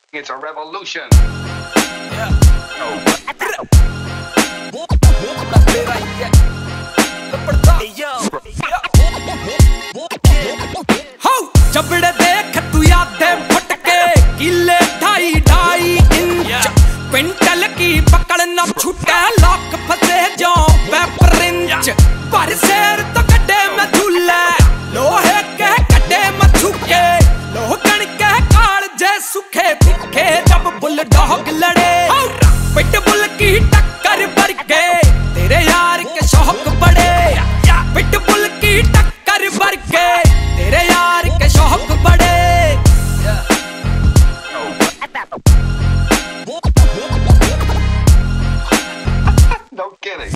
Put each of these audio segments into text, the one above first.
It's a revolution. चबड़े देख तू यादे फटके किले 2.5 इंच क्विंटल की पकड़ न छूटे लॉक फंसे जो पेपर इंच पर शेर तो कड्डे में झूले लोहे के कड्डे में छुके लोहकन के काल जे सूखे दिखे जब बुलडॉग लड़े पिटबुल की टक्कर भर गए तेरे यार के शौक बड़े पिटबुल की टक्कर भर गए तेरे यार के शौक बड़े No kidding.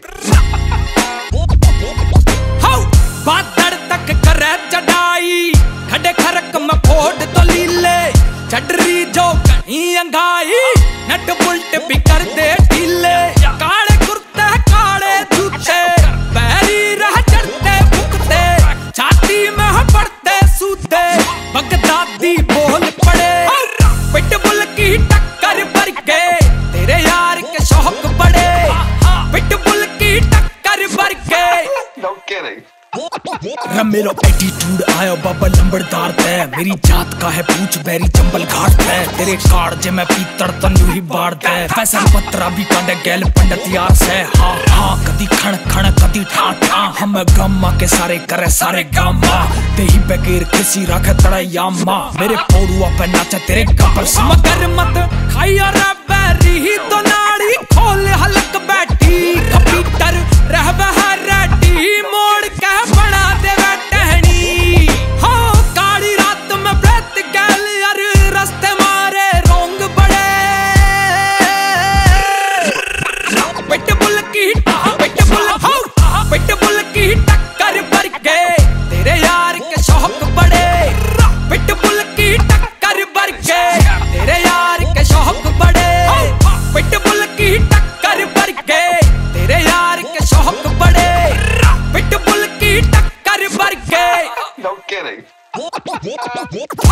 बादड़ तक करे चढ़ाई खड़े खरक में फोड़ तो लीले चढ़री जो कहीं अंगाई नट बुल्ट भी कर दे ढीले काले कुर्ते काले जूते पैरी रह चढ़ते फुकते छाती में पड़ते सूते बगदादी बोल पड़े पिटबुल की टक्कर भर गए तेरे यार के शौक बड़े पिटबुल की टक्कर भर गए No kidding. मेरा एटीट्यूड आया बाबा लंबड़दार तय मेरी जात का है पूछ बैरी चंबल घाट है तेरे कार्ड जे मैं पीतड़ तनु ही बाढ़ दे फैसल पत्रा भी कांडे गैल पंडित यार से हाँ हाँ कदी खण खण कदी ठा ठा हम गम्मा के सारे करे सारे गामा ते ही बगैर किसी रखे तड़े यामा मेरे पोरुआ पे नाचे तेरे कपल मगर मत खाइया रे बैरी ही तो नाड़ी खोल हलक बैठी कंप्यूटर रहवे है रेडी मोड़ के बना देवे टहनी हो काली रात में ब्रेथ गैल यार रास्ते मारे रोंग बड़े पिटबुल की टक्कर भर गए तेरे यार के शौक बड़े पिटबुल की टक्कर भर गए तेरे यार के शौक बड़े पिटबुल की टक्कर भर गए तेरे यार के शौक बड़े पिटबुल की टक्कर भर गए No kidding.